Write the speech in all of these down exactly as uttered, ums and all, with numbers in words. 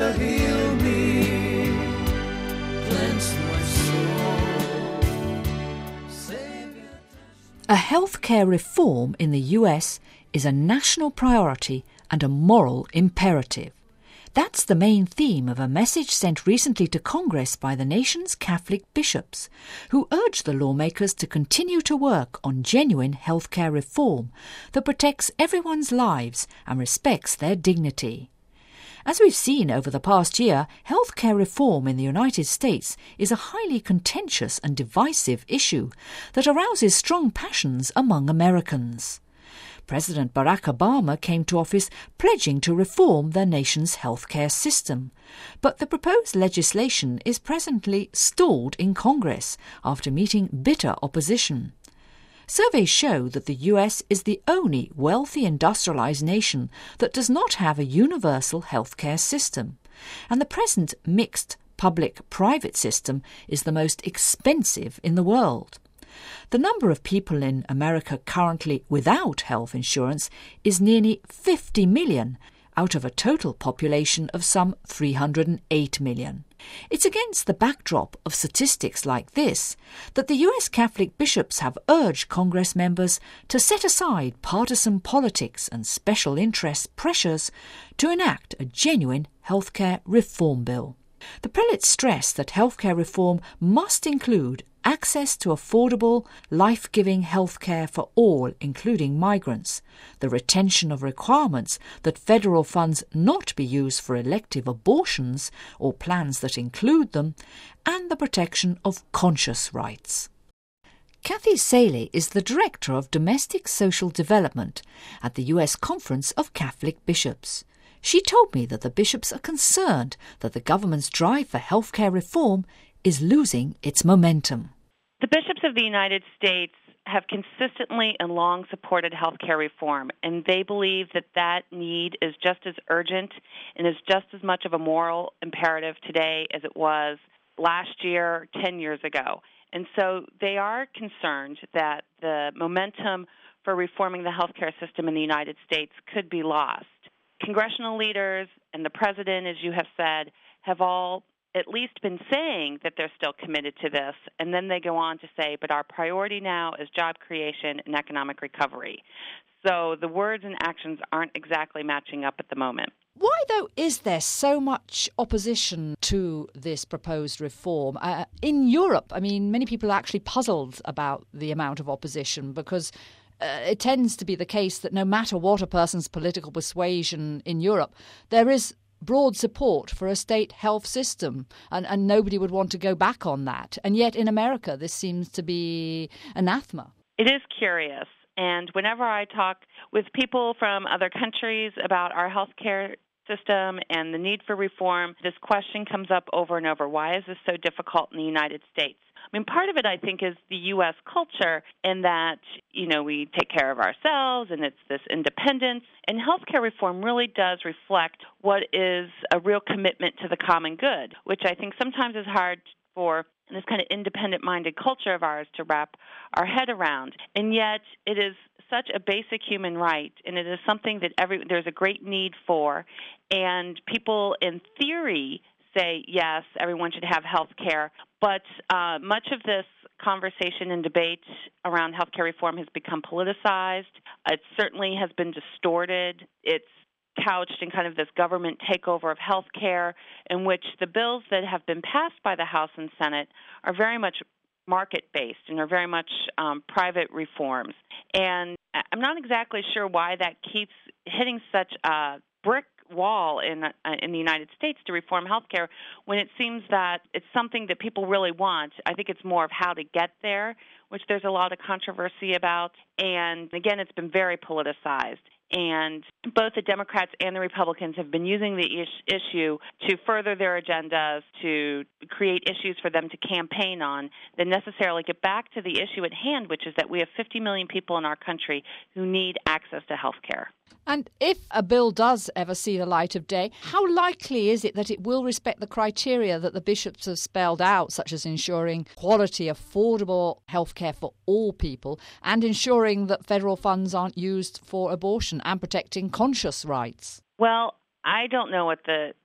to heal me, cleanse my soul. Savior. A healthcare reform in the U S is a national priority and a moral imperative. That's the main theme of a message sent recently to Congress by the nation's Catholic bishops, who urged the lawmakers to continue to work on genuine healthcare reform that protects everyone's lives and respects their dignity. As we've seen over the past year, healthcare reform in the United States is a highly contentious and divisive issue that arouses strong passions among Americans. President Barack Obama came to office pledging to reform their nation's healthcare system. But the proposed legislation is presently stalled in Congress after meeting bitter opposition. Surveys show that the U S is the only wealthy industrialized nation that does not have a universal healthcare system, and the present mixed public-private system is the most expensive in the world. The number of people in America currently without health insurance is nearly fifty million, out of a total population of some three hundred eight million. It's against the backdrop of statistics like this that the U S Catholic bishops have urged Congress members to set aside partisan politics and special interest pressures to enact a genuine healthcare reform bill. The prelates stress that healthcare reform must include access to affordable, life-giving healthcare for all, including migrants, the retention of requirements that federal funds not be used for elective abortions or plans that include them, and the protection of conscious rights. Kathy Saley is the Director of Domestic Social Development at the U S Conference of Catholic Bishops. She told me that the bishops are concerned that the government's drive for healthcare reform is losing its momentum. The bishops of the United States have consistently and long supported healthcare reform, and they believe that that need is just as urgent and is just as much of a moral imperative today as it was last year, ten years ago. And so they are concerned that the momentum for reforming the healthcare system in the United States could be lost. Congressional leaders and the president, as you have said, have all at least been saying that they're still committed to this, and then they go on to say, but our priority now is job creation and economic recovery. So the words and actions aren't exactly matching up at the moment. Why, though, is there so much opposition to this proposed reform? Uh, in Europe, I mean, many people are actually puzzled about the amount of opposition because uh, it tends to be the case that no matter what a person's political persuasion in Europe, there is broad support for a state health system, and, and nobody would want to go back on that. And yet in America, this seems to be anathema. It is curious. And whenever I talk with people from other countries about our healthcare system and the need for reform, this question comes up over and over. Why is this so difficult in the United States? I mean, part of it, I think, is the U S culture in that, you know, we take care of ourselves and it's this independence. And healthcare reform really does reflect what is a real commitment to the common good, which I think sometimes is hard for this kind of independent-minded culture of ours to wrap our head around. And yet it is such a basic human right, and it is something that every there's a great need for. And people, in theory, say, yes, everyone should have health care. But uh, much of this conversation and debate around health care reform has become politicized. It certainly has been distorted. It's couched in kind of this government takeover of health care, in which the bills that have been passed by the House and Senate are very much market-based and are very much um, private reforms. And I'm not exactly sure why that keeps hitting such a brick wall in uh, in the United States to reform healthcare when it seems that it's something that people really want. I think it's more of how to get there, which there's a lot of controversy about. And again, it's been very politicized. And both the Democrats and the Republicans have been using the ish- issue to further their agendas, to create issues for them to campaign on, that necessarily get back to the issue at hand, which is that we have fifty million people in our country who need access to health care. And if a bill does ever see the light of day, how likely is it that it will respect the criteria that the bishops have spelled out, such as ensuring quality, affordable health care for all people and ensuring that federal funds aren't used for abortion and protecting conscious rights? Well, I don't know what the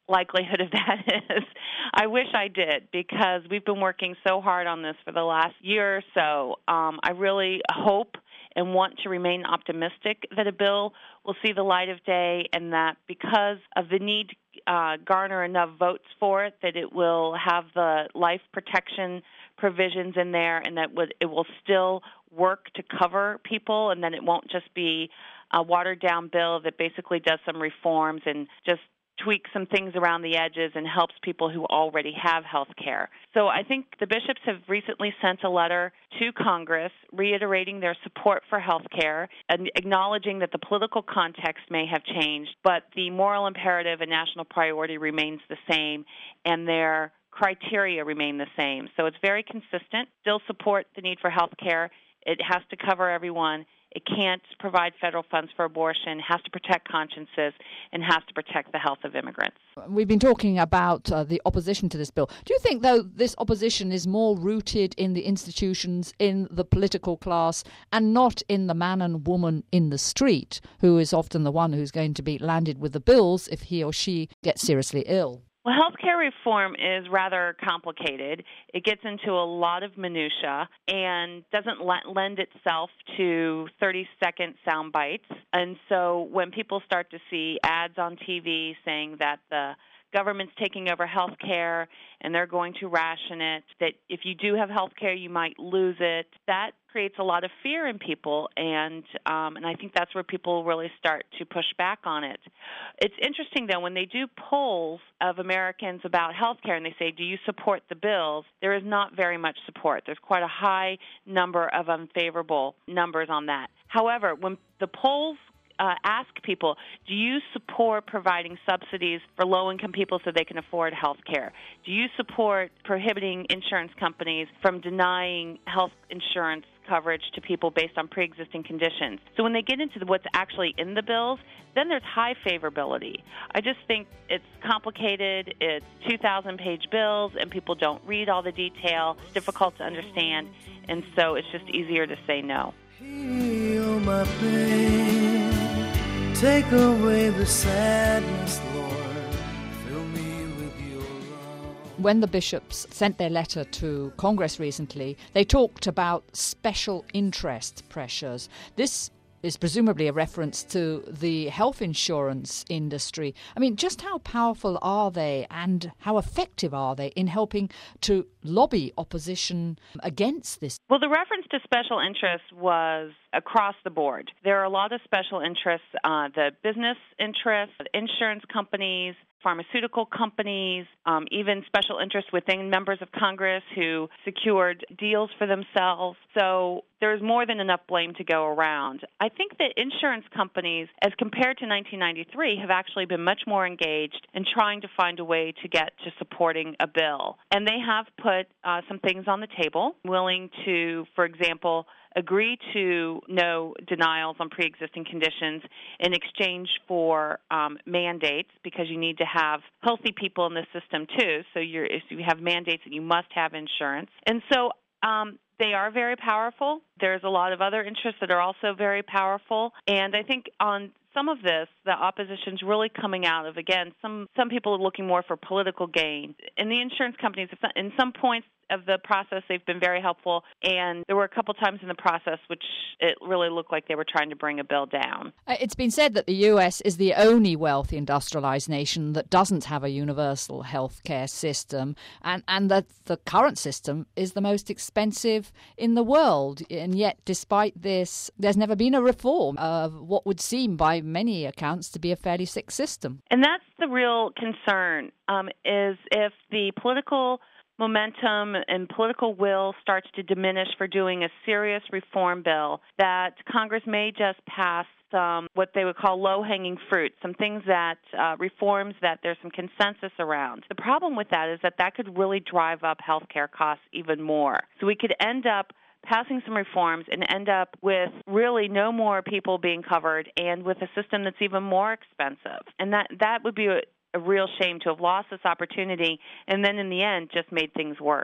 likelihood of that is. I wish I did, because we've been working so hard on this for the last year or so. Um, I really hope and want to remain optimistic that a bill will see the light of day, and that because of the need to uh, garner enough votes for it, that it will have the life protection provisions in there, and that would, it will still work to cover people, and then it won't just be a watered-down bill that basically does some reforms and just tweaks some things around the edges and helps people who already have health care. So I think the bishops have recently sent a letter to Congress reiterating their support for health care and acknowledging that the political context may have changed, but the moral imperative and national priority remains the same, and their criteria remain the same. So it's very consistent. Still support the need for health care. It has to cover everyone. It can't provide federal funds for abortion, has to protect consciences, and has to protect the health of immigrants. We've been talking about uh, the opposition to this bill. Do you think, though, this opposition is more rooted in the institutions, in the political class, and not in the man and woman in the street, who is often the one who's going to be landed with the bills if he or she gets seriously ill? Well, healthcare reform is rather complicated. It gets into a lot of minutia and doesn't lend itself to thirty-second sound bites. And so when people start to see ads on T V saying that the government's taking over health care and they're going to ration it, that if you do have health care, you might lose it, that creates a lot of fear in people, and um, and I think that's where people really start to push back on it. It's interesting, though, when they do polls of Americans about health care and they say, do you support the bills, there is not very much support. There's quite a high number of unfavorable numbers on that. However, when the polls Uh, ask people, do you support providing subsidies for low-income people so they can afford health care? Do you support prohibiting insurance companies from denying health insurance coverage to people based on pre-existing conditions? So when they get into the, what's actually in the bills, then there's high favorability. I just think it's complicated. It's two thousand page bills, and people don't read all the detail. It's difficult to understand, and so it's just easier to say no. Heal my pain. Take away the sadness, Lord. Fill me with your love. When the bishops sent their letter to Congress recently, they talked about special interest pressures. This is presumably a reference to the health insurance industry. I mean, just how powerful are they and how effective are they in helping to lobby opposition against this? Well, the reference to special interests was across the board. There are a lot of special interests, uh, the business interests, insurance companies, pharmaceutical companies, um, even special interests within members of Congress who secured deals for themselves. So there's more than enough blame to go around. I think that insurance companies, as compared to nineteen ninety-three, have actually been much more engaged in trying to find a way to get to supporting a bill. And they have put uh, some things on the table, willing to, for example, agree to no denials on pre-existing conditions in exchange for um, mandates, because you need to have healthy people in the system too. So you're, if you have mandates that you must have insurance. And so um, they are very powerful. There's a lot of other interests that are also very powerful. And I think on some of this, the opposition's really coming out of, again, some, some people are looking more for political gain. And the insurance companies, in some points of the process, they've been very helpful. And there were a couple times in the process which it really looked like they were trying to bring a bill down. It's been said that the U S is the only wealthy industrialized nation that doesn't have a universal health care system, and, and that the current system is the most expensive in the world. And yet, despite this, there's never been a reform of what would seem by many accounts to be a fairly sick system. And that's the real concern, um, is if the political momentum and political will starts to diminish for doing a serious reform bill, that Congress may just pass some what they would call low-hanging fruit, some things that uh, reforms that there's some consensus around. The problem with that is that that could really drive up health care costs even more. So we could end up passing some reforms and end up with really no more people being covered and with a system that's even more expensive. And that, that would be a, a real shame to have lost this opportunity and then in the end just made things worse.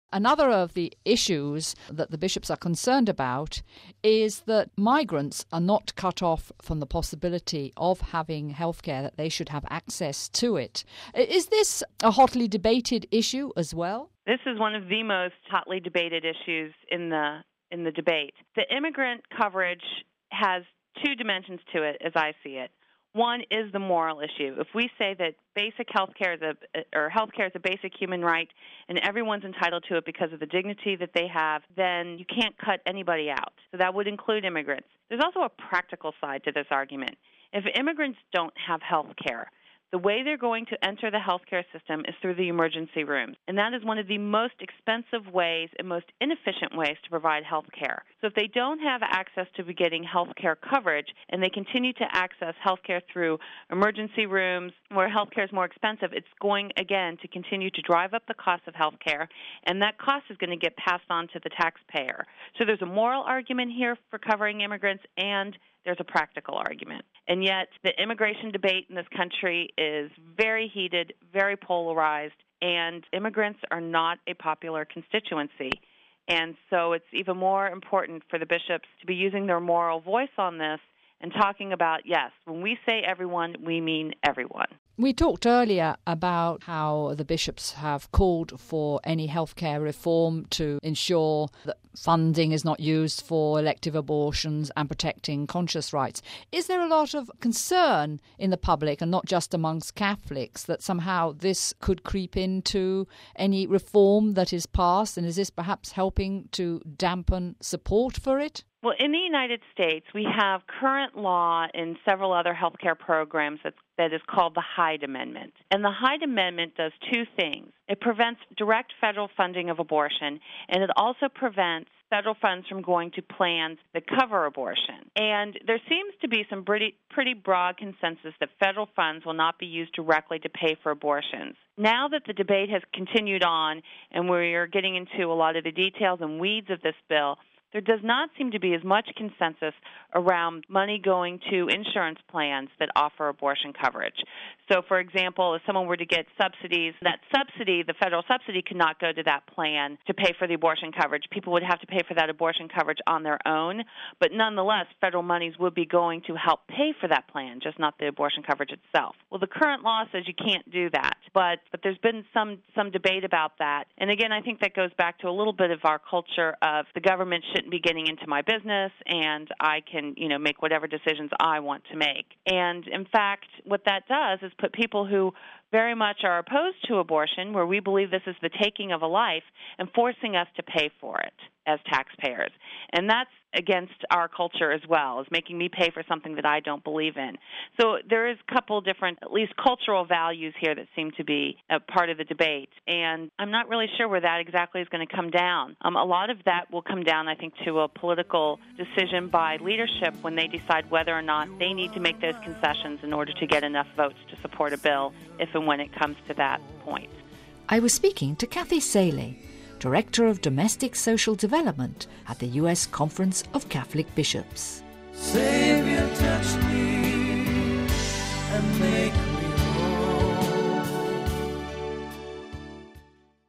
Another of the issues that the bishops are concerned about is that migrants are not cut off from the possibility of having healthcare, that they should have access to it. Is this a hotly debated issue as well? This is one of the most hotly debated issues in the in the debate. The immigrant coverage has two dimensions to it, as I see it. One is the moral issue. If we say that basic health care is a or health care is a basic human right and everyone's entitled to it because of the dignity that they have, then you can't cut anybody out. So that would include immigrants. There's also a practical side to this argument. If immigrants don't have health care, the way they're going to enter the healthcare system is through the emergency rooms, and that is one of the most expensive ways and most inefficient ways to provide health care. So if they don't have access to getting health care coverage and they continue to access health care through emergency rooms where health care is more expensive, it's going, again, to continue to drive up the cost of health care, and that cost is going to get passed on to the taxpayer. So there's a moral argument here for covering immigrants, and there's a practical argument. And yet the immigration debate in this country is very heated, very polarized, and immigrants are not a popular constituency. And so it's even more important for the bishops to be using their moral voice on this and talking about, yes, when we say everyone, we mean everyone. We talked earlier about how the bishops have called for any healthcare reform to ensure that funding is not used for elective abortions and protecting conscious rights. Is there a lot of concern in the public, and not just amongst Catholics, that somehow this could creep into any reform that is passed? And is this perhaps helping to dampen support for it? Well, in the United States, we have current law in several other healthcare programs that, that is called the Hyde Amendment. And the Hyde Amendment does two things. It prevents direct federal funding of abortion, and it also prevents federal funds from going to plans that cover abortion. And there seems to be some pretty, pretty broad consensus that federal funds will not be used directly to pay for abortions. Now that the debate has continued on and we are getting into a lot of the details and weeds of this bill, there does not seem to be as much consensus around money going to insurance plans that offer abortion coverage. So, for example, if someone were to get subsidies, that subsidy, the federal subsidy, could not go to that plan to pay for the abortion coverage. People would have to pay for that abortion coverage on their own, but nonetheless, federal monies would be going to help pay for that plan, just not the abortion coverage itself. Well, the current law says you can't do that, but but there's been some, some debate about that. And again, I think that goes back to a little bit of our culture of the government should be getting into my business, and I can, you know, make whatever decisions I want to make. And in fact, what that does is put people who very much are opposed to abortion, where we believe this is the taking of a life, and forcing us to pay for it as taxpayers. And that's against our culture as well, is making me pay for something that I don't believe in. So there is a couple different, at least cultural values here that seem to be a part of the debate. And I'm not really sure where that exactly is going to come down. Um, a lot of that will come down, I think, to a political decision by leadership when they decide whether or not they need to make those concessions in order to get enough votes to support a bill, if and when it comes to that point. I was speaking to Kathy Saley, Director of Domestic Social Development at the U S Conference of Catholic Bishops. Save